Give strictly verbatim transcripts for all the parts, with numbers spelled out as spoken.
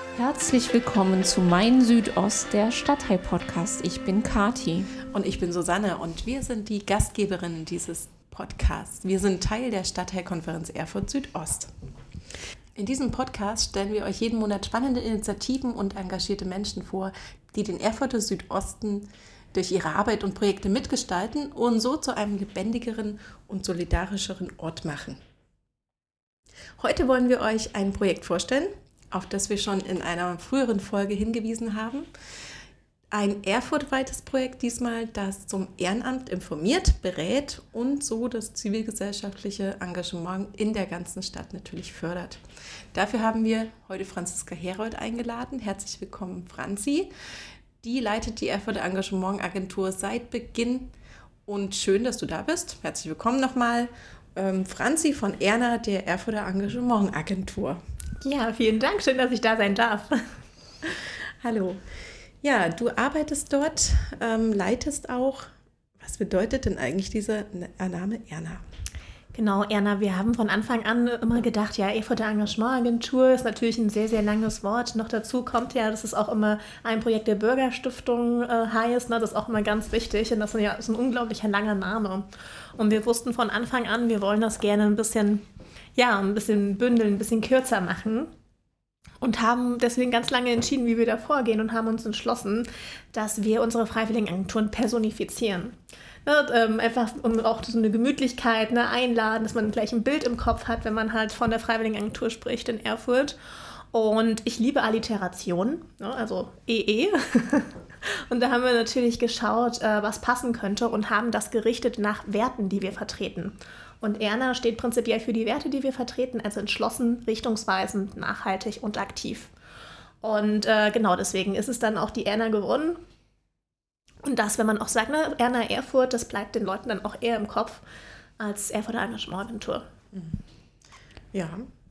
Herzlich willkommen zu Mein Südost, der Stadtteil-Podcast. Ich bin Kati. Und ich bin Susanne und wir sind die Gastgeberinnen dieses Podcasts. Wir sind Teil der Stadtteilkonferenz Erfurt Südost. In diesem Podcast stellen wir euch jeden Monat spannende Initiativen und engagierte Menschen vor, die den Erfurter Südosten durch ihre Arbeit und Projekte mitgestalten und so zu einem lebendigeren und solidarischeren Ort machen. Heute wollen wir euch ein Projekt vorstellen, auf das wir schon in einer früheren Folge hingewiesen haben. Ein erfurtweites Projekt diesmal, das zum Ehrenamt informiert, berät und so das zivilgesellschaftliche Engagement in der ganzen Stadt natürlich fördert. Dafür haben wir heute Franziska Herold eingeladen. Herzlich willkommen, Franzi. Die leitet die Erfurter Engagementagentur seit Beginn und schön, dass du da bist. Herzlich willkommen nochmal, ähm, Franzi von Erna, der Erfurter Engagementagentur. Ja, vielen Dank. Schön, dass ich da sein darf. Hallo. Ja, du arbeitest dort, ähm, leitest auch. Was bedeutet denn eigentlich dieser Name Erna? Genau, Erna, wir haben von Anfang an immer gedacht, ja, Erfurter Engagementagentur ist natürlich ein sehr, sehr langes Wort. Noch dazu kommt ja, dass es auch immer ein Projekt der Bürgerstiftung äh, heißt. Ne? Das ist auch immer ganz wichtig und das ist, ja, ist ein unglaublicher langer Name. Und wir wussten von Anfang an, wir wollen das gerne ein bisschen, ja, ein bisschen bündeln, ein bisschen kürzer machen. Und haben deswegen ganz lange entschieden, wie wir da vorgehen und haben uns entschlossen, dass wir unsere Freiwilligenagenturen personifizieren. Ne, ähm, einfach um auch so eine Gemütlichkeit, ne, einladen, dass man gleich ein Bild im Kopf hat, wenn man halt von der Freiwilligenagentur spricht in Erfurt. Und ich liebe Alliteration, ne, also E E. Und da haben wir natürlich geschaut, äh, was passen könnte und haben das gerichtet nach Werten, die wir vertreten. Und Erna steht prinzipiell für die Werte, die wir vertreten, also entschlossen, richtungsweisend, nachhaltig und aktiv. Und äh, genau deswegen ist es dann auch die Erna geworden. Und das, wenn man auch sagt, ne, Erna Erfurt, das bleibt den Leuten dann auch eher im Kopf als Erfurter Engagementagentur. Ja,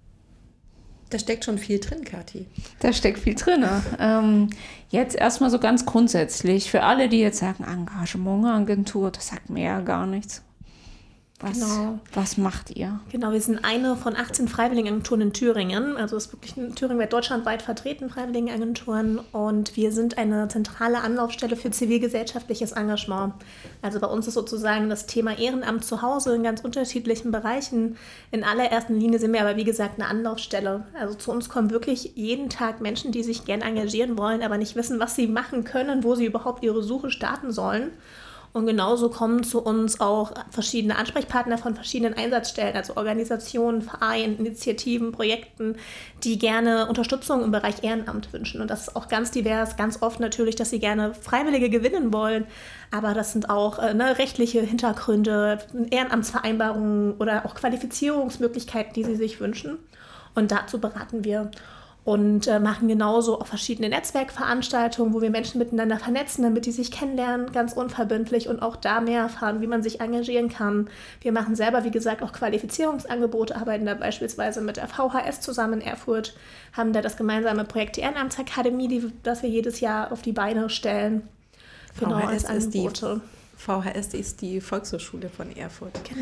da steckt schon viel drin, Kathi. Da steckt viel drin. ähm, jetzt erstmal so ganz grundsätzlich, für alle, die jetzt sagen, Engagementagentur, das sagt mir ja gar nichts. Was, genau. was macht ihr? Genau, wir sind eine von achtzehn Freiwilligenagenturen in Thüringen. Also es ist wirklich in Thüringen wird deutschlandweit vertreten, Freiwilligenagenturen. Und wir sind eine zentrale Anlaufstelle für zivilgesellschaftliches Engagement. Also bei uns ist sozusagen das Thema Ehrenamt zu Hause in ganz unterschiedlichen Bereichen. In allererster Linie sind wir aber, wie gesagt, eine Anlaufstelle. Also zu uns kommen wirklich jeden Tag Menschen, die sich gern engagieren wollen, aber nicht wissen, was sie machen können, wo sie überhaupt ihre Suche starten sollen. Und genauso kommen zu uns auch verschiedene Ansprechpartner von verschiedenen Einsatzstellen, also Organisationen, Vereinen, Initiativen, Projekten, die gerne Unterstützung im Bereich Ehrenamt wünschen. Und das ist auch ganz divers, ganz oft natürlich, dass sie gerne Freiwillige gewinnen wollen. Aber das sind auch äh, ne, rechtliche Hintergründe, Ehrenamtsvereinbarungen oder auch Qualifizierungsmöglichkeiten, die sie sich wünschen. Und dazu beraten wir. Und äh, machen genauso auch verschiedene Netzwerkveranstaltungen, wo wir Menschen miteinander vernetzen, damit die sich kennenlernen, ganz unverbindlich und auch da mehr erfahren, wie man sich engagieren kann. Wir machen selber, wie gesagt, auch Qualifizierungsangebote, arbeiten da beispielsweise mit der V H S zusammen in Erfurt, haben da das gemeinsame Projekt die Ehrenamtsakademie, die, das wir jedes Jahr auf die Beine stellen. Genau, als Angebote. Die, V H S ist die Volkshochschule von Erfurt. Genau,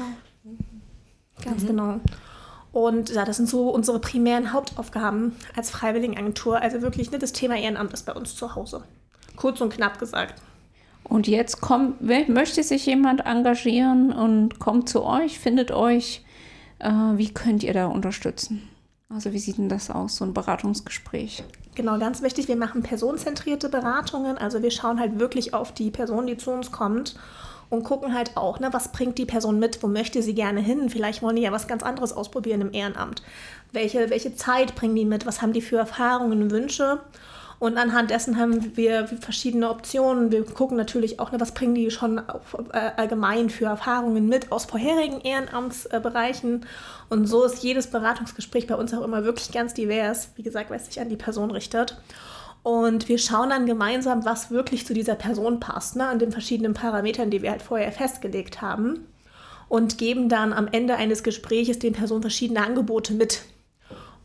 ganz mhm. genau. Und ja, das sind so unsere primären Hauptaufgaben als Freiwilligenagentur. Also wirklich, ne, das Thema Ehrenamt ist bei uns zu Hause. Kurz und knapp gesagt. Und jetzt kommt, möchte sich jemand engagieren und kommt zu euch, findet euch. Äh, wie könnt ihr da unterstützen? Also wie sieht denn das aus, so ein Beratungsgespräch? Genau, ganz wichtig, wir machen personenzentrierte Beratungen. Also wir schauen halt wirklich auf die Person, die zu uns kommt. Und gucken halt auch, ne, was bringt die Person mit, wo möchte sie gerne hin? Vielleicht wollen die ja was ganz anderes ausprobieren im Ehrenamt. Welche, welche Zeit bringen die mit? Was haben die für Erfahrungen, Wünsche? Und anhand dessen haben wir verschiedene Optionen. Wir gucken natürlich auch, ne, was bringen die schon allgemein für Erfahrungen mit aus vorherigen Ehrenamtsbereichen. Und so ist jedes Beratungsgespräch bei uns auch immer wirklich ganz divers. Wie gesagt, weil es sich an die Person richtet. Und wir schauen dann gemeinsam, was wirklich zu dieser Person passt, ne, an den verschiedenen Parametern, die wir halt vorher festgelegt haben. Und geben dann am Ende eines Gesprächs den Personen verschiedene Angebote mit.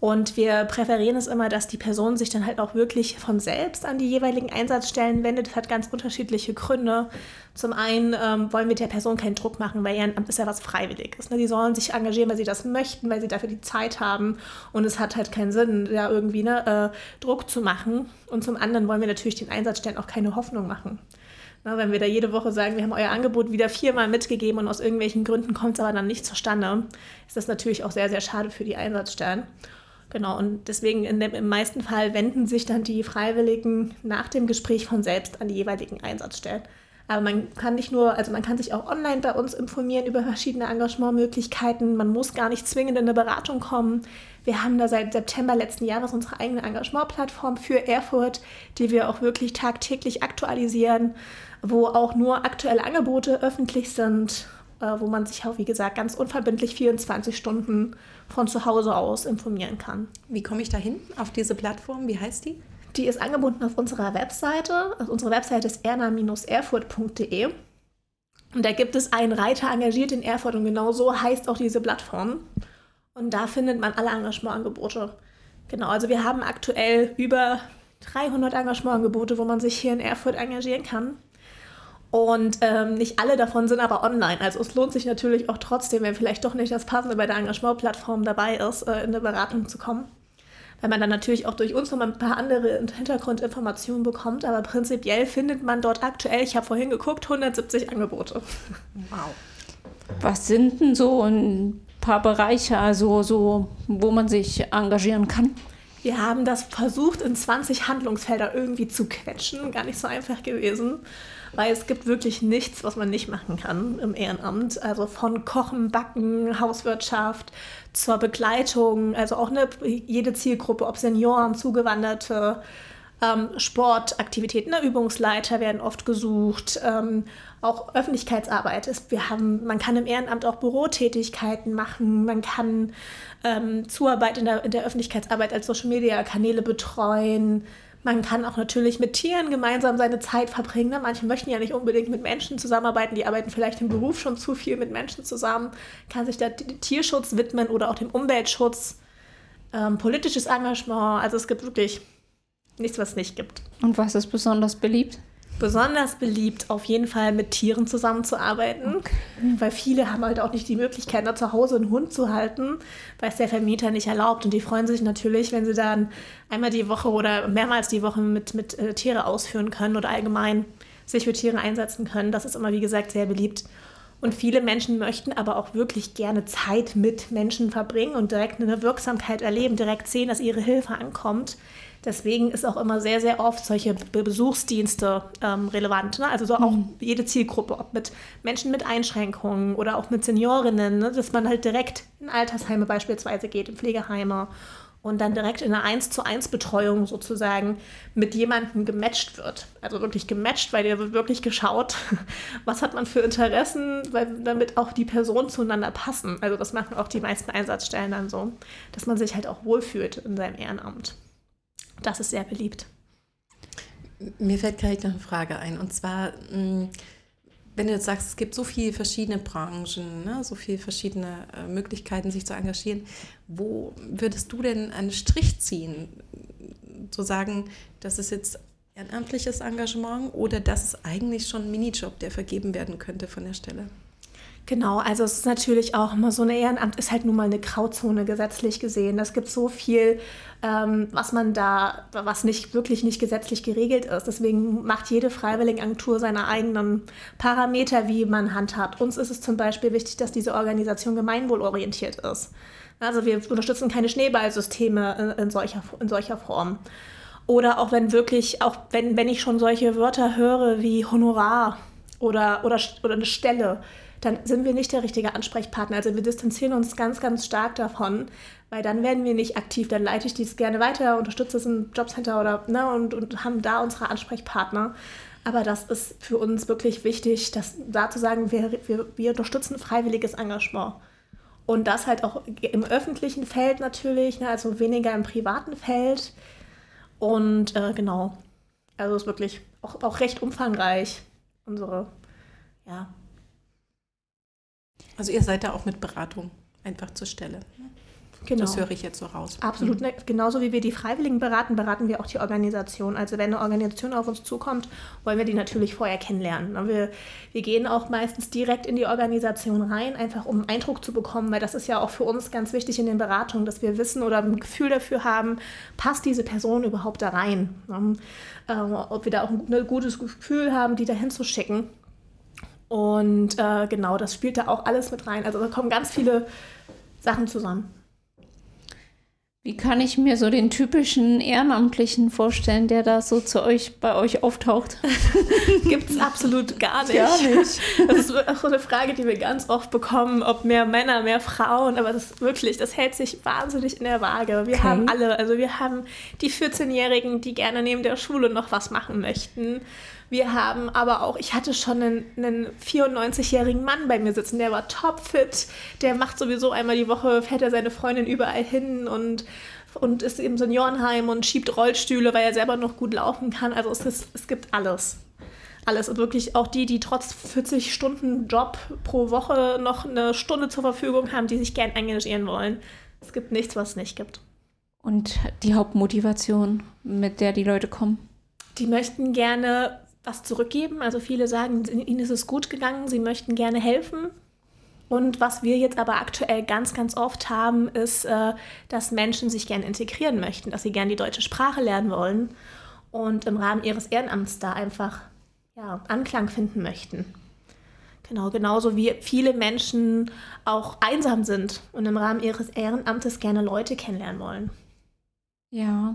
Und wir präferieren es immer, dass die Person sich dann halt auch wirklich von selbst an die jeweiligen Einsatzstellen wendet. Das hat ganz unterschiedliche Gründe. Zum einen ähm, wollen wir der Person keinen Druck machen, weil Ehrenamt ist ja was Freiwilliges. Ne? Die sollen sich engagieren, weil sie das möchten, weil sie dafür die Zeit haben. Und es hat halt keinen Sinn, da irgendwie ne, äh, Druck zu machen. Und zum anderen wollen wir natürlich den Einsatzstellen auch keine Hoffnung machen. Na, wenn wir da jede Woche sagen, wir haben euer Angebot wieder viermal mitgegeben und aus irgendwelchen Gründen kommt es aber dann nicht zustande, ist das natürlich auch sehr, sehr schade für die Einsatzstellen. Genau, und deswegen in dem, im meisten Fall wenden sich dann die Freiwilligen nach dem Gespräch von selbst an die jeweiligen Einsatzstellen. Aber man kann nicht nur, also man kann sich auch online bei uns informieren über verschiedene Engagementmöglichkeiten. Man muss gar nicht zwingend in eine Beratung kommen. Wir haben da seit September letzten Jahres unsere eigene Engagementplattform für Erfurt, die wir auch wirklich tagtäglich aktualisieren, wo auch nur aktuelle Angebote öffentlich sind, wo man sich auch, wie gesagt, ganz unverbindlich vierundzwanzig Stunden von zu Hause aus informieren kann. Wie komme ich da hin auf diese Plattform? Wie heißt die? Die ist angebunden auf unserer Webseite. Also unsere Webseite ist erna Bindestrich erfurt punkt de. Und da gibt es einen Reiter engagiert in Erfurt und genau so heißt auch diese Plattform. Und da findet man alle Engagementangebote. Genau, also wir haben aktuell über dreihundert Engagementangebote, wo man sich hier in Erfurt engagieren kann. Und ähm, nicht alle davon sind aber online. Also es lohnt sich natürlich auch trotzdem, wenn vielleicht doch nicht das Passende bei der Engagementplattform dabei ist, äh, in eine Beratung zu kommen. Weil man dann natürlich auch durch uns noch mal ein paar andere Hintergrundinformationen bekommt. Aber prinzipiell findet man dort aktuell, ich habe vorhin geguckt, hundertsiebzig Angebote. Wow. Was sind denn so ein paar Bereiche, also so, wo man sich engagieren kann? Wir haben das versucht, in zwanzig Handlungsfelder irgendwie zu quetschen. Gar nicht so einfach gewesen, weil es gibt wirklich nichts, was man nicht machen kann im Ehrenamt. Also von Kochen, Backen, Hauswirtschaft zur Begleitung, also auch eine, jede Zielgruppe, ob Senioren, Zugewanderte, ähm, Sportaktivitäten, ne, Übungsleiter werden oft gesucht, ähm, auch Öffentlichkeitsarbeit ist. Wir haben, man kann im Ehrenamt auch Bürotätigkeiten machen, man kann ähm, Zuarbeit in der, in der Öffentlichkeitsarbeit als Social-Media-Kanäle betreuen. Man kann auch natürlich mit Tieren gemeinsam seine Zeit verbringen. Ne? Manche möchten ja nicht unbedingt mit Menschen zusammenarbeiten, die arbeiten vielleicht im Beruf schon zu viel mit Menschen zusammen, kann sich da Tierschutz widmen oder auch dem Umweltschutz, ähm, politisches Engagement. Also es gibt wirklich nichts, was es nicht gibt. Und was ist besonders beliebt? Besonders beliebt, auf jeden Fall mit Tieren zusammenzuarbeiten, okay. Weil viele haben halt auch nicht die Möglichkeit, da zu Hause einen Hund zu halten, weil es der Vermieter nicht erlaubt. Und die freuen sich natürlich, wenn sie dann einmal die Woche oder mehrmals die Woche mit, mit äh, Tiere ausführen können oder allgemein sich für Tiere einsetzen können. Das ist immer, wie gesagt, sehr beliebt. Und viele Menschen möchten aber auch wirklich gerne Zeit mit Menschen verbringen und direkt eine Wirksamkeit erleben, direkt sehen, dass ihre Hilfe ankommt. Deswegen ist auch immer sehr, sehr oft solche Besuchsdienste ähm, relevant. Ne? Also so auch mhm. jede Zielgruppe, ob mit Menschen mit Einschränkungen oder auch mit Seniorinnen, ne? Dass man halt direkt in Altersheime beispielsweise geht, in Pflegeheime und dann direkt in eine eins zu eins Betreuung sozusagen mit jemandem gematcht wird. Also wirklich gematcht, weil dir wird wirklich geschaut, was hat man für Interessen, weil, damit auch die Personen zueinander passen. Also das machen auch die meisten Einsatzstellen dann so, dass man sich halt auch wohlfühlt in seinem Ehrenamt. Das ist sehr beliebt. Mir fällt gleich noch eine Frage ein. Und zwar, wenn du jetzt sagst, es gibt so viele verschiedene Branchen, ne, so viele verschiedene Möglichkeiten, sich zu engagieren, wo würdest du denn einen Strich ziehen? Zu sagen, das ist jetzt ehrenamtliches Engagement oder das ist eigentlich schon ein Minijob, der vergeben werden könnte von der Stelle? Genau, also es ist natürlich auch immer so, ein Ehrenamt ist halt nun mal eine Grauzone gesetzlich gesehen. Es gibt so viel, ähm, was man da, was nicht wirklich nicht gesetzlich geregelt ist. Deswegen macht jede Freiwilligenagentur seine eigenen Parameter, wie man handhabt. Uns ist es zum Beispiel wichtig, dass diese Organisation gemeinwohlorientiert ist. Also wir unterstützen keine Schneeballsysteme in, in, solcher, in solcher Form. Oder auch wenn wirklich, auch wenn, wenn ich schon solche Wörter höre wie Honorar oder, oder, oder eine Stelle, dann sind wir nicht der richtige Ansprechpartner. Also wir distanzieren uns ganz, ganz stark davon, weil dann werden wir nicht aktiv. Dann leite ich dies gerne weiter, unterstütze es im Jobcenter oder, ne, und, und haben da unsere Ansprechpartner. Aber das ist für uns wirklich wichtig, dass, da zu sagen, wir, wir, wir unterstützen freiwilliges Engagement. Und das halt auch im öffentlichen Feld natürlich, ne, also weniger im privaten Feld. Und äh, genau, also es ist wirklich auch, auch recht umfangreich, unsere, ja, Also ihr seid da auch mit Beratung einfach zur Stelle. Genau. Das höre ich jetzt so raus. Absolut. Mhm. Genauso wie wir die Freiwilligen beraten, beraten wir auch die Organisation. Also wenn eine Organisation auf uns zukommt, wollen wir die natürlich vorher kennenlernen. Wir, wir gehen auch meistens direkt in die Organisation rein, einfach um einen Eindruck zu bekommen, weil das ist ja auch für uns ganz wichtig in den Beratungen, dass wir wissen oder ein Gefühl dafür haben, passt diese Person überhaupt da rein? Ähm, ob wir da auch ein gutes Gefühl haben, die da hinzuschicken. Und äh, genau, das spielt da auch alles mit rein. Also da kommen ganz viele Sachen zusammen. Wie kann ich mir so den typischen Ehrenamtlichen vorstellen, der da so zu euch, bei euch auftaucht? Gibt es absolut gar nicht. Gar nicht. Das ist auch so eine Frage, die wir ganz oft bekommen, ob mehr Männer, mehr Frauen, aber das wirklich, das hält sich wahnsinnig in der Waage. Wir okay. haben alle, also wir haben die vierzehnjährigen, die gerne neben der Schule noch was machen möchten. Wir haben aber auch, ich hatte schon einen, einen vierundneunzigjährigen Mann bei mir sitzen, der war topfit, der macht sowieso einmal die Woche, fährt er seine Freundin überall hin und, und ist im Seniorenheim und schiebt Rollstühle, weil er selber noch gut laufen kann. Also es, ist, es gibt alles. Alles. Und wirklich auch die, die trotz vierzig Stunden Job pro Woche noch eine Stunde zur Verfügung haben, die sich gern engagieren wollen. Es gibt nichts, was es nicht gibt. Und die Hauptmotivation, mit der die Leute kommen? Die möchten gerne was zurückgeben. Also viele sagen, ihnen ist es gut gegangen, sie möchten gerne helfen. Und was wir jetzt aber aktuell ganz, ganz oft haben, ist, dass Menschen sich gerne integrieren möchten, dass sie gerne die deutsche Sprache lernen wollen und im Rahmen ihres Ehrenamts da einfach ja, Anklang finden möchten. Genau, genauso wie viele Menschen auch einsam sind und im Rahmen ihres Ehrenamtes gerne Leute kennenlernen wollen. Ja.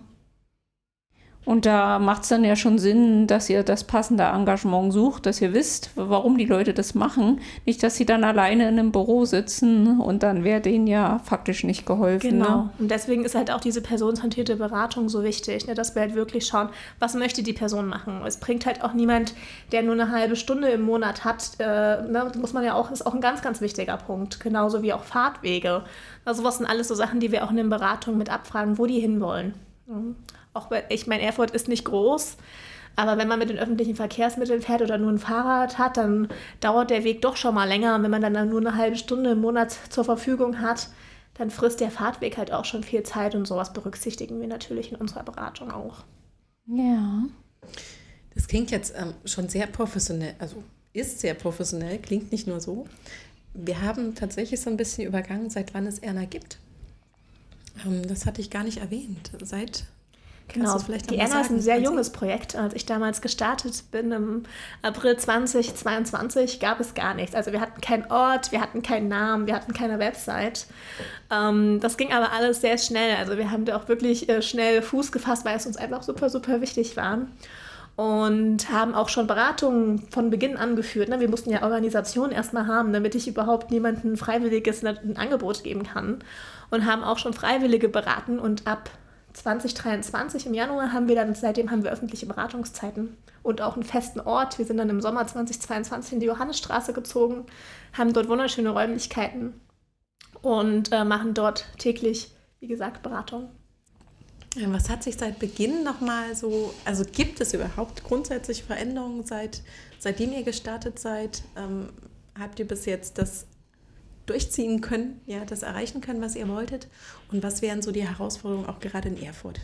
Und da macht es dann ja schon Sinn, dass ihr das passende Engagement sucht, dass ihr wisst, warum die Leute das machen. Nicht, dass sie dann alleine in einem Büro sitzen und dann wäre denen ja faktisch nicht geholfen. Genau. Ne? Und deswegen ist halt auch diese personenzentrierte Beratung so wichtig, ne, dass wir halt wirklich schauen, was möchte die Person machen. Es bringt halt auch niemand, der nur eine halbe Stunde im Monat hat, äh, ne, muss man ja auch, ist auch ein ganz, ganz wichtiger Punkt. Genauso wie auch Fahrtwege. Also sowas sind alles so Sachen, die wir auch in den Beratungen mit abfragen, wo die hinwollen. Mhm. Auch weil, ich meine, Erfurt ist nicht groß, aber wenn man mit den öffentlichen Verkehrsmitteln fährt oder nur ein Fahrrad hat, dann dauert der Weg doch schon mal länger. Und wenn man dann nur eine halbe Stunde im Monat zur Verfügung hat, dann frisst der Fahrtweg halt auch schon viel Zeit und sowas berücksichtigen wir natürlich in unserer Beratung auch. Ja. Das klingt jetzt ähm, schon sehr professionell, also ist sehr professionell, klingt nicht nur so. Wir haben tatsächlich so ein bisschen übergangen, seit wann es Erna gibt. Ähm, das hatte ich gar nicht erwähnt. Seit... Genau, die Erna ist ein sehr junges Projekt. Als ich damals gestartet bin, im April zweitausendzweiundzwanzig, gab es gar nichts. Also wir hatten keinen Ort, wir hatten keinen Namen, wir hatten keine Website. Ähm, das ging aber alles sehr schnell. Also wir haben da auch wirklich äh, schnell Fuß gefasst, weil es uns einfach super, super wichtig war. Und haben auch schon Beratungen von Beginn an geführt. Ne? Wir mussten ja Organisationen erstmal haben, damit ich überhaupt niemandem Freiwilliges ein Angebot geben kann. Und haben auch schon Freiwillige beraten und ab zwanzig dreiundzwanzig im Januar haben wir dann, seitdem haben wir öffentliche Beratungszeiten und auch einen festen Ort. Wir sind dann im Sommer zweitausendzweiundzwanzig in die Johannisstraße gezogen, haben dort wunderschöne Räumlichkeiten und äh, machen dort täglich, wie gesagt, Beratung. Was hat sich seit Beginn nochmal so, also gibt es überhaupt grundsätzlich Veränderungen, seit, seitdem ihr gestartet seid? Ähm, habt ihr bis jetzt das durchziehen können, ja, das erreichen können, was ihr wolltet? Und was wären so die Herausforderungen auch gerade in Erfurt?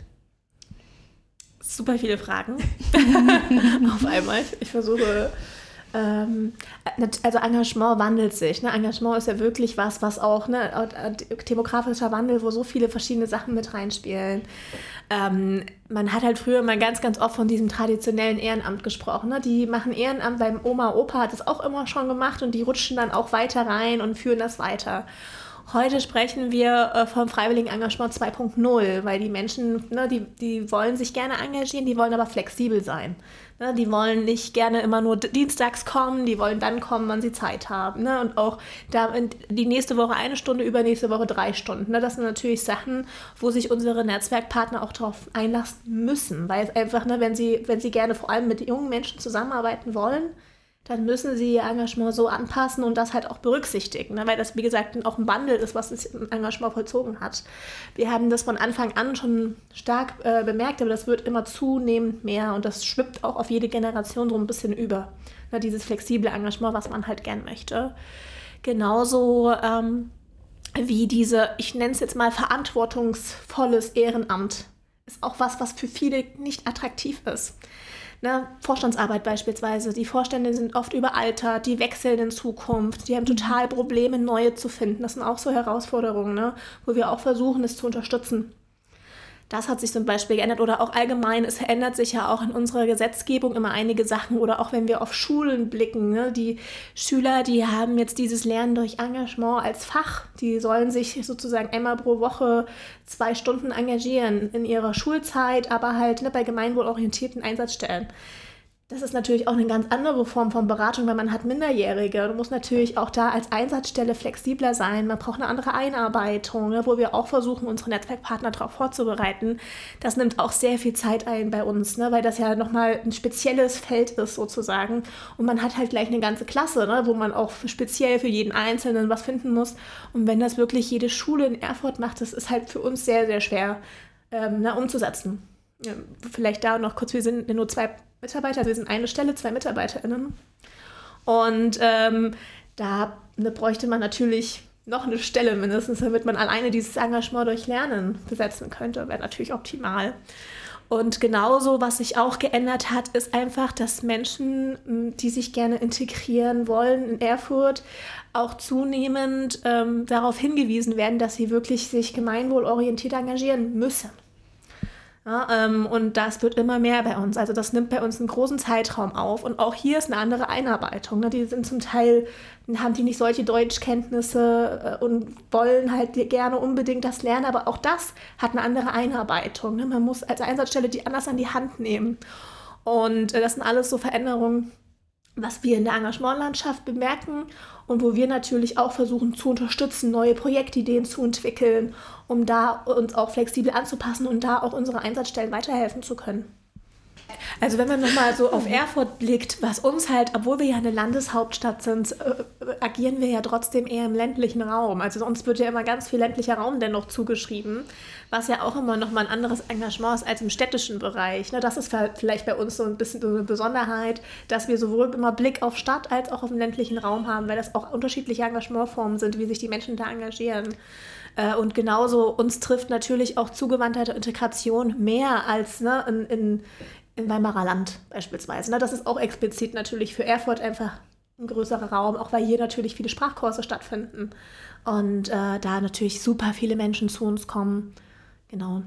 Super viele Fragen auf einmal. Ich versuche, ähm, also Engagement wandelt sich. Ne? Engagement ist ja wirklich was, was auch, ne, demografischer Wandel, wo so viele verschiedene Sachen mit reinspielen. Ähm, man hat halt früher mal ganz, ganz oft von diesem traditionellen Ehrenamt gesprochen. Ne? Die machen Ehrenamt, weil Oma, Opa hat es auch immer schon gemacht und die rutschen dann auch weiter rein und führen das weiter. Heute sprechen wir äh, vom Freiwilligenengagement zwei Punkt null, weil die Menschen, ne, die, die wollen sich gerne engagieren, die wollen aber flexibel sein. Ne? Die wollen nicht gerne immer nur dienstags kommen, die wollen dann kommen, wann sie Zeit haben. Ne? Und auch da die nächste Woche eine Stunde, übernächste Woche drei Stunden. Ne? Das sind natürlich Sachen, wo sich unsere Netzwerkpartner auch darauf einlassen müssen, weil es einfach, ne, wenn sie, wenn sie gerne vor allem mit jungen Menschen zusammenarbeiten wollen, dann müssen sie ihr Engagement so anpassen und das halt auch berücksichtigen, ne? Weil das, wie gesagt, auch ein Wandel ist, was das Engagement vollzogen hat. Wir haben das von Anfang an schon stark äh, bemerkt, aber das wird immer zunehmend mehr und das schwippt auch auf jede Generation so ein bisschen über, ne? Dieses flexible Engagement, was man halt gern möchte. Genauso ähm, wie diese, ich nenne es jetzt mal verantwortungsvolles Ehrenamt, ist auch was, was für viele nicht attraktiv ist. Ne, Vorstandsarbeit beispielsweise. Die Vorstände sind oft überaltert, die wechseln in Zukunft, die haben total Probleme, neue zu finden. Das sind auch so Herausforderungen, ne, wo wir auch versuchen, es zu unterstützen. Das hat sich zum Beispiel geändert oder auch allgemein, es verändert sich ja auch in unserer Gesetzgebung immer einige Sachen oder auch wenn wir auf Schulen blicken, ne, die Schüler, die haben jetzt dieses Lernen durch Engagement als Fach, die sollen sich sozusagen einmal pro Woche zwei Stunden engagieren in ihrer Schulzeit, aber halt ne, bei gemeinwohlorientierten Einsatzstellen. Das ist natürlich auch eine ganz andere Form von Beratung, weil man hat Minderjährige. Du musst natürlich auch da als Einsatzstelle flexibler sein. Man braucht eine andere Einarbeitung, ne, wo wir auch versuchen, unsere Netzwerkpartner darauf vorzubereiten. Das nimmt auch sehr viel Zeit ein bei uns, ne, weil das ja nochmal ein spezielles Feld ist sozusagen. Und man hat halt gleich eine ganze Klasse, ne, wo man auch speziell für jeden Einzelnen was finden muss. Und wenn das wirklich jede Schule in Erfurt macht, das ist halt für uns sehr, sehr schwer ähm, ne, umzusetzen. Ja, vielleicht da noch kurz, wir sind nur zwei Mitarbeiter, also wir sind eine Stelle, zwei MitarbeiterInnen. Und ähm, da ne, bräuchte man natürlich noch eine Stelle mindestens, damit man alleine dieses Engagement durch Lernen besetzen könnte. Wäre natürlich optimal. Und genauso, was sich auch geändert hat, ist einfach, dass Menschen, die sich gerne integrieren wollen in Erfurt, auch zunehmend ähm, darauf hingewiesen werden, dass sie wirklich sich gemeinwohlorientiert engagieren müssen. Ja, ähm, und das wird immer mehr bei uns. Also das nimmt bei uns einen großen Zeitraum auf. Und auch hier ist eine andere Einarbeitung. Ne? Die sind zum Teil, haben die nicht solche Deutschkenntnisse äh, und wollen halt gerne unbedingt das lernen. Aber auch das hat eine andere Einarbeitung. Ne? Man muss als Einsatzstelle die anders an die Hand nehmen. Und äh, das sind alles so Veränderungen, was wir in der Engagementlandschaft bemerken und wo wir natürlich auch versuchen zu unterstützen, neue Projektideen zu entwickeln, um da uns auch flexibel anzupassen und da auch unsere Einsatzstellen weiterhelfen zu können. Also wenn man nochmal so auf Erfurt blickt, was uns halt, obwohl wir ja eine Landeshauptstadt sind, äh, agieren wir ja trotzdem eher im ländlichen Raum. Also uns wird ja immer ganz viel ländlicher Raum dennoch zugeschrieben, was ja auch immer nochmal ein anderes Engagement ist als im städtischen Bereich. Ne, das ist vielleicht bei uns so ein bisschen so eine Besonderheit, dass wir sowohl immer Blick auf Stadt als auch auf den ländlichen Raum haben, weil das auch unterschiedliche Engagementformen sind, wie sich die Menschen da engagieren. Und genauso uns trifft natürlich auch zugewandte Integration mehr als ne, in, in, in Weimarer Land beispielsweise. Ne, das ist auch explizit natürlich für Erfurt einfach ein größerer Raum, auch weil hier natürlich viele Sprachkurse stattfinden und äh, da natürlich super viele Menschen zu uns kommen. Genau.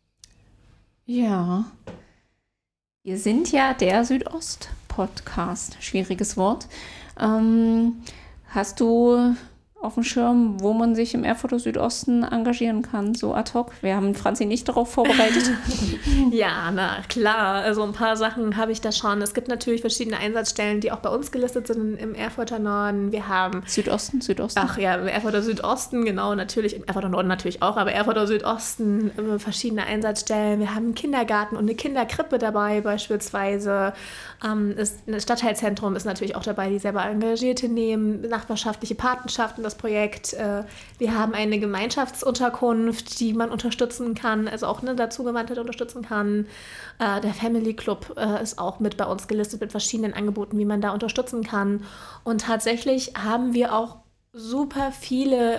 Ja. Wir sind ja der Südost-Podcast. Schwieriges Wort. Ähm, hast du auf dem Schirm, wo man sich im Erfurter Südosten engagieren kann, so ad hoc? Wir haben Franzi nicht darauf vorbereitet. Ja, na klar, also ein paar Sachen habe ich da schon. Es gibt natürlich verschiedene Einsatzstellen, die auch bei uns gelistet sind im Erfurter Norden. Wir haben Südosten, Südosten. Ach ja, im Erfurter Südosten, genau, natürlich, im Erfurter Norden natürlich auch, aber Erfurter Südosten, verschiedene Einsatzstellen. Wir haben einen Kindergarten und eine Kinderkrippe dabei beispielsweise. Ähm, ist, ein Stadtteilzentrum ist natürlich auch dabei, die selber Engagierte nehmen, nachbarschaftliche Patenschaften, das Projekt. Äh, wir haben eine Gemeinschaftsunterkunft, die man unterstützen kann, also auch ne, dazu gewandte unterstützen kann. Äh, der Family Club äh, ist auch mit bei uns gelistet mit verschiedenen Angeboten, wie man da unterstützen kann. Und tatsächlich haben wir auch super viele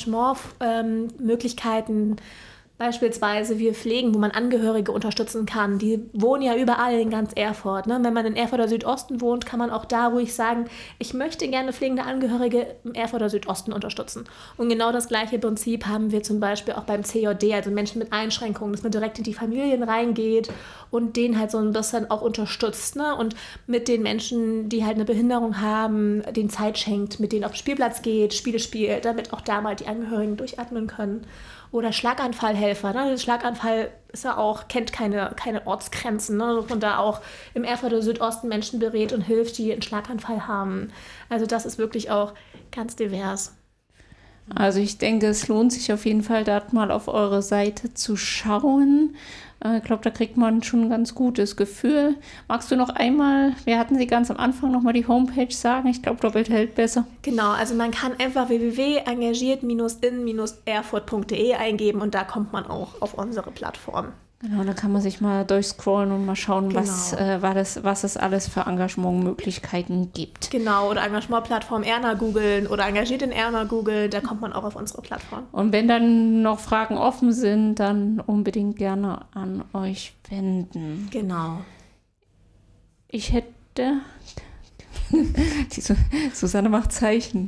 Engagementmöglichkeiten, ähm, beispielsweise wir pflegen, wo man Angehörige unterstützen kann. Die wohnen ja überall in ganz Erfurt. Ne? Wenn man in Erfurter Südosten wohnt, kann man auch da ruhig sagen, ich möchte gerne pflegende Angehörige im Erfurter Südosten unterstützen. Und genau das gleiche Prinzip haben wir zum Beispiel auch beim C J D, also Menschen mit Einschränkungen, dass man direkt in die Familien reingeht und denen halt so ein bisschen auch unterstützt. Ne? Und mit den Menschen, die halt eine Behinderung haben, denen Zeit schenkt, mit denen auf den Spielplatz geht, Spiele spielt, damit auch da mal die Angehörigen durchatmen können. Oder Schlaganfallhelfer. Ne? Der Schlaganfall ist ja auch, kennt keine, keine Ortsgrenzen. Ne? Und da auch im Erfurter Südosten Menschen berät und hilft, die einen Schlaganfall haben. Also das ist wirklich auch ganz divers. Also ich denke, es lohnt sich auf jeden Fall, da mal auf eure Seite zu schauen. Ich glaube, da kriegt man schon ein ganz gutes Gefühl. Magst du noch einmal, wir hatten sie ganz am Anfang, nochmal die Homepage sagen? Ich glaube, doppelt hält besser. Genau, also man kann einfach w w w punkt engagiert in erfurt punkt d e eingeben und da kommt man auch auf unsere Plattform. Genau, da kann man sich mal durchscrollen und mal schauen, Genau. was, äh, war das, was es alles für Engagementmöglichkeiten gibt. Genau, oder Engagementplattform Erna googeln oder engagiert in Erna googeln, da kommt man auch auf unsere Plattform. Und wenn dann noch Fragen offen sind, dann unbedingt gerne an euch wenden. Genau. Ich hätte... Die Su- Susanne macht Zeichen.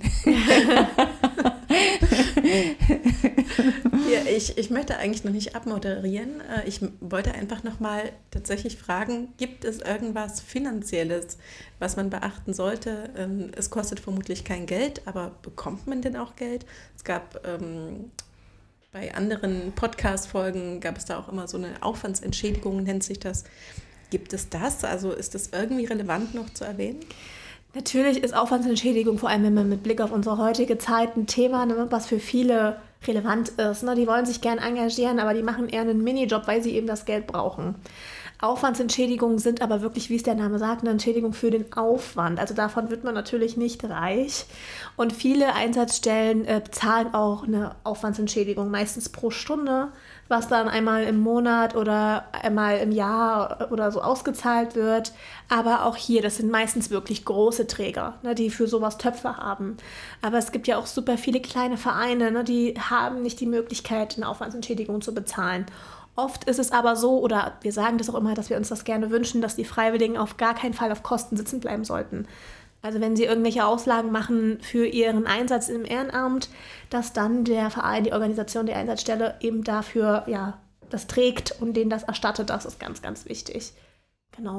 Ja, ich, ich möchte eigentlich noch nicht abmoderieren. Äh, Ich wollte einfach nochmal tatsächlich fragen, gibt es irgendwas Finanzielles, was man beachten sollte? Ähm, Es kostet vermutlich kein Geld, aber bekommt man denn auch Geld? Es gab ähm, bei anderen Podcast-Folgen, gab es da auch immer so eine Aufwandsentschädigung, nennt sich das. Gibt es das? Also ist das irgendwie relevant noch zu erwähnen? Natürlich ist Aufwandsentschädigung, vor allem wenn man mit Blick auf unsere heutige Zeit, ein Thema, ne, was für viele relevant ist. Ne? Die wollen sich gern engagieren, aber die machen eher einen Minijob, weil sie eben das Geld brauchen. Aufwandsentschädigungen sind aber wirklich, wie es der Name sagt, eine Entschädigung für den Aufwand. Also davon wird man natürlich nicht reich. Und viele Einsatzstellen äh, bezahlen auch eine Aufwandsentschädigung, meistens pro Stunde, was dann einmal im Monat oder einmal im Jahr oder so ausgezahlt wird. Aber auch hier, das sind meistens wirklich große Träger, ne, die für sowas Töpfe haben. Aber es gibt ja auch super viele kleine Vereine, ne, die haben nicht die Möglichkeit, eine Aufwandsentschädigung zu bezahlen. Oft ist es aber so, oder wir sagen das auch immer, dass wir uns das gerne wünschen, dass die Freiwilligen auf gar keinen Fall auf Kosten sitzen bleiben sollten. Also wenn sie irgendwelche Auslagen machen für ihren Einsatz im Ehrenamt, dass dann der Verein, die Organisation, die Einsatzstelle eben dafür ja, das trägt und denen das erstattet. Das ist ganz, ganz wichtig. Genau.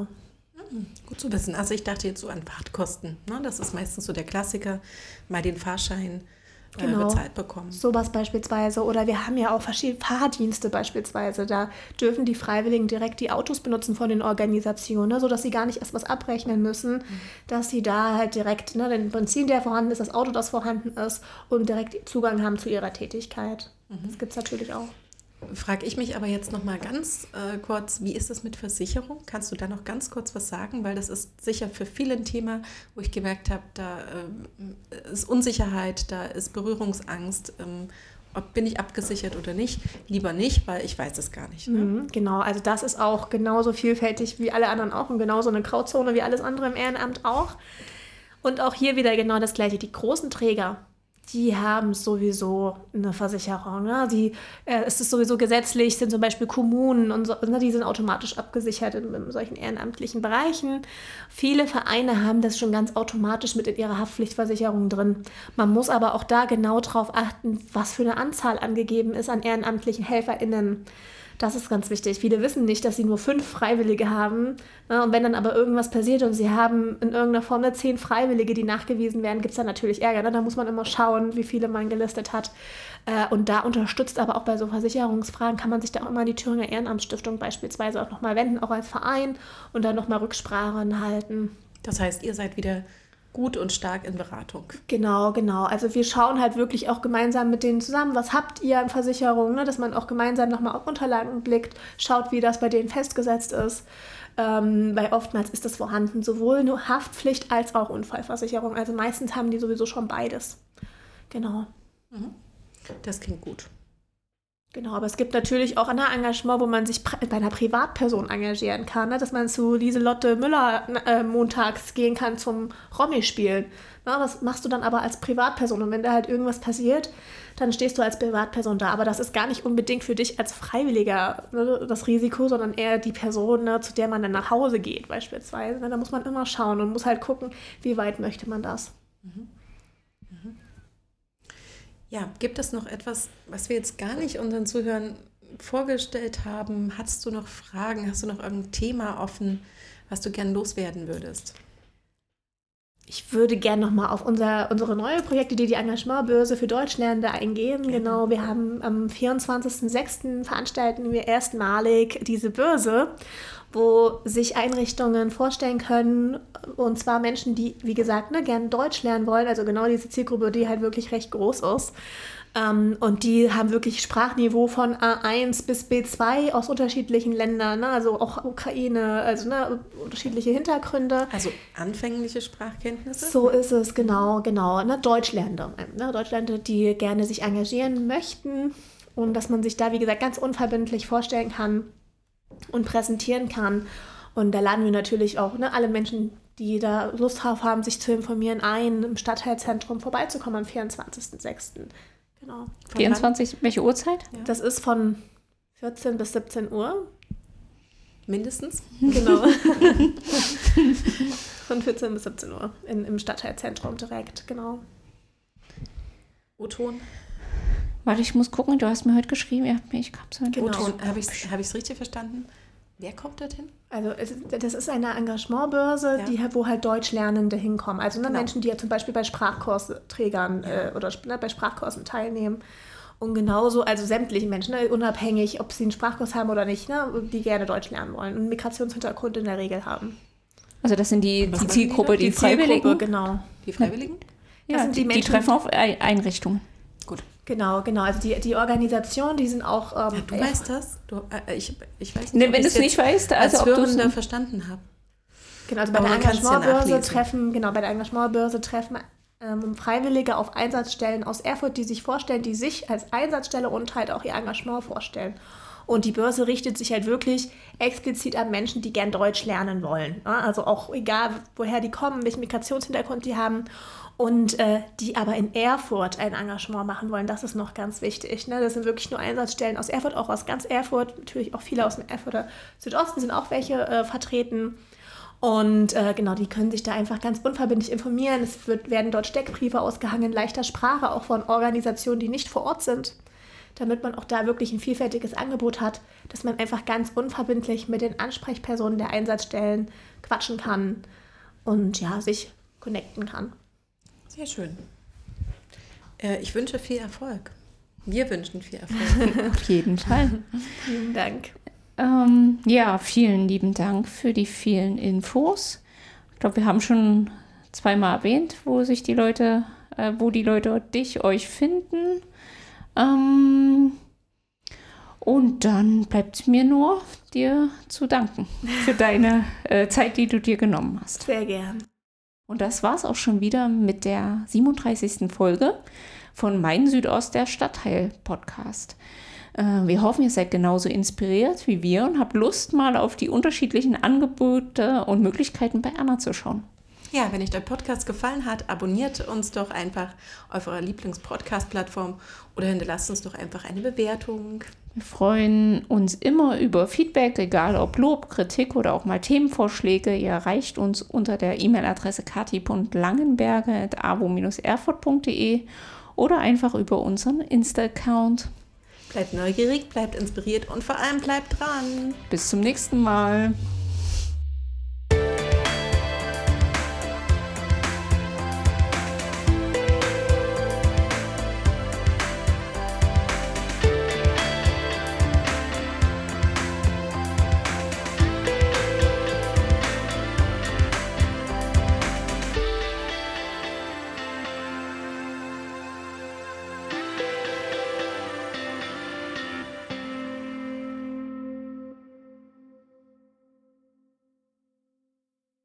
Gut zu wissen. Also ich dachte jetzt so an Fahrtkosten. Ne? Das ist meistens so der Klassiker, mal den Fahrschein äh, Genau. bezahlt bekommen. Sowas beispielsweise. Oder wir haben ja auch verschiedene Fahrdienste beispielsweise. Da dürfen die Freiwilligen direkt die Autos benutzen von den Organisationen, ne, sodass sie gar nicht erst was abrechnen müssen, mhm. dass sie da halt direkt ne, den Benzin, der vorhanden ist, das Auto, das vorhanden ist und direkt Zugang haben zu ihrer Tätigkeit. Mhm. Das gibt es natürlich auch. Frage ich mich aber jetzt noch mal ganz äh, kurz, wie ist das mit Versicherung? Kannst du da noch ganz kurz was sagen? Weil das ist sicher für viele ein Thema, wo ich gemerkt habe, da äh, ist Unsicherheit, da ist Berührungsangst. Ähm, ob bin ich abgesichert oder nicht? Lieber nicht, weil ich weiß es gar nicht. Ne? Mhm, genau, also das ist auch genauso vielfältig wie alle anderen auch und genauso eine Grauzone wie alles andere im Ehrenamt auch. Und auch hier wieder genau das Gleiche. Die großen Träger, die haben sowieso eine Versicherung. Ne? Die, äh, es ist sowieso gesetzlich, sind zum Beispiel Kommunen und so, ne, die sind automatisch abgesichert in, in solchen ehrenamtlichen Bereichen. Viele Vereine haben das schon ganz automatisch mit in ihrer Haftpflichtversicherung drin. Man muss aber auch da genau drauf achten, was für eine Anzahl angegeben ist an ehrenamtlichen HelferInnen. Das ist ganz wichtig. Viele wissen nicht, dass sie nur fünf Freiwillige haben. Ne? Und wenn dann aber irgendwas passiert und sie haben in irgendeiner Form eine zehn Freiwillige, die nachgewiesen werden, gibt es dann natürlich Ärger. Ne? Da muss man immer schauen, wie viele man gelistet hat. Äh, und da unterstützt aber auch bei so Versicherungsfragen, kann man sich da auch immer an die Thüringer Ehrenamtsstiftung beispielsweise auch nochmal wenden, auch als Verein und dann nochmal Rücksprachen halten. Das heißt, ihr seid wieder gut und stark in Beratung. Genau, genau. Also wir schauen halt wirklich auch gemeinsam mit denen zusammen, was habt ihr an Versicherungen, ne? Dass man auch gemeinsam nochmal auf Unterlagen blickt, schaut, wie das bei denen festgesetzt ist. Ähm, weil oftmals ist das vorhanden, sowohl nur Haftpflicht als auch Unfallversicherung. Also meistens haben die sowieso schon beides. Genau. Das klingt gut. Genau, aber es gibt natürlich auch ein Engagement, wo man sich bei einer Privatperson engagieren kann, ne? Dass man zu Lieselotte Müller äh, montags gehen kann zum Romy-Spielen. Na, das machst du dann aber als Privatperson und wenn da halt irgendwas passiert, dann stehst du als Privatperson da. Aber das ist gar nicht unbedingt für dich als Freiwilliger, ne, das Risiko, sondern eher die Person, ne, zu der man dann nach Hause geht beispielsweise. Ne? Da muss man immer schauen und muss halt gucken, wie weit möchte man das. Mhm. Mhm. Ja, gibt es noch etwas, was wir jetzt gar nicht unseren Zuhörern vorgestellt haben? Hast du noch Fragen? Hast du noch irgendein Thema offen, was du gern loswerden würdest? Ich würde gerne nochmal auf unser, unsere neue Projekte, die die Engagementbörse für Deutschlernende eingehen. Ja. Genau, wir haben am vierundzwanzigsten sechsten veranstalten wir erstmalig diese Börse, wo sich Einrichtungen vorstellen können, und zwar Menschen, die, wie gesagt, ne, gerne Deutsch lernen wollen, also genau diese Zielgruppe, die halt wirklich recht groß ist. Ähm, und die haben wirklich Sprachniveau von A eins bis B zwei aus unterschiedlichen Ländern, ne, also auch Ukraine, also ne, unterschiedliche Hintergründe. Also anfängliche Sprachkenntnisse? So ist es, genau, genau. Ne, Deutschlernende, ne, Deutschlernende, die gerne sich engagieren möchten und dass man sich da, wie gesagt, ganz unverbindlich vorstellen kann, und präsentieren kann. Und da laden wir natürlich auch ne, alle Menschen, die da Lust drauf haben, sich zu informieren, ein, im Stadtteilzentrum vorbeizukommen am vierundzwanzigsten sechsten Genau. vierundzwanzig, welche Uhrzeit? Ja. Das ist von vierzehn bis siebzehn Uhr. Mindestens? Genau. Von vierzehn bis siebzehn Uhr in, im Stadtteilzentrum direkt, genau. O-Ton? Warte, ich muss gucken, du hast mir heute geschrieben, ihr habt mir, ich hab's heute genau. O-Ton, habe ich es hab richtig verstanden? Wer kommt dorthin? Also es, das ist eine Engagementbörse, ja. die, wo halt Deutschlernende hinkommen. Also ne, genau. Menschen, die ja zum Beispiel bei Sprachkursträgern ja. äh, oder ne, bei Sprachkursen teilnehmen. Und genauso, also sämtliche Menschen, ne, unabhängig, ob sie einen Sprachkurs haben oder nicht, ne, die gerne Deutsch lernen wollen und einen Migrationshintergrund in der Regel haben. Also das sind die, die Zielgruppe, die, die Freiwilligen? Zielgruppe, genau. Die Freiwilligen? Ja, das sind die, die, Menschen, die treffen auf Einrichtungen. Gut. Genau, genau. Also die, die Organisation, die sind auch... Ähm, ja, du weißt das? Du, äh, ich, ich weiß nicht, ne, wenn du es nicht weißt, also als Hörende verstanden habe. Genau, also bei der Engagementbörse treffen, genau, bei der Engagementbörse treffen ähm, Freiwillige auf Einsatzstellen aus Erfurt, die sich vorstellen, die sich als Einsatzstelle und halt auch ihr Engagement vorstellen. Und die Börse richtet sich halt wirklich explizit an Menschen, die gern Deutsch lernen wollen. Also auch egal, woher die kommen, welchen Migrationshintergrund die haben. Und äh, die aber in Erfurt ein Engagement machen wollen, das ist noch ganz wichtig. Ne? Das sind wirklich nur Einsatzstellen aus Erfurt, auch aus ganz Erfurt. Natürlich auch viele aus dem Erfurter Südosten sind auch welche äh, vertreten. Und äh, genau, die können sich da einfach ganz unverbindlich informieren. Es wird, werden dort Steckbriefe ausgehangen in leichter Sprache, auch von Organisationen, die nicht vor Ort sind, damit man auch da wirklich ein vielfältiges Angebot hat, dass man einfach ganz unverbindlich mit den Ansprechpersonen der Einsatzstellen quatschen kann und ja, sich connecten kann. Sehr schön. Äh, ich wünsche viel Erfolg. Wir wünschen viel Erfolg. Auf jeden Fall. Vielen Dank. Ähm, ja, vielen lieben Dank für die vielen Infos. Ich glaube, wir haben schon zweimal erwähnt, wo sich die Leute, äh, wo die Leute dich, euch finden. Ähm, und dann bleibt mir nur, dir zu danken für deine äh, Zeit, die du dir genommen hast. Sehr gern. Und das war's auch schon wieder mit der siebenunddreißigsten Folge von Mein Südost, der Stadtteil-Podcast. Äh, wir hoffen, ihr seid genauso inspiriert wie wir und habt Lust, mal auf die unterschiedlichen Angebote und Möglichkeiten bei Anna zu schauen. Ja, wenn euch der Podcast gefallen hat, abonniert uns doch einfach auf eurer Lieblings-Podcast-Plattform oder hinterlasst uns doch einfach eine Bewertung. Wir freuen uns immer über Feedback, egal ob Lob, Kritik oder auch mal Themenvorschläge. Ihr erreicht uns unter der E-Mail-Adresse kati punkt langenberger at avo dash erfurt punkt de oder einfach über unseren Insta-Account. Bleibt neugierig, bleibt inspiriert und vor allem bleibt dran. Bis zum nächsten Mal.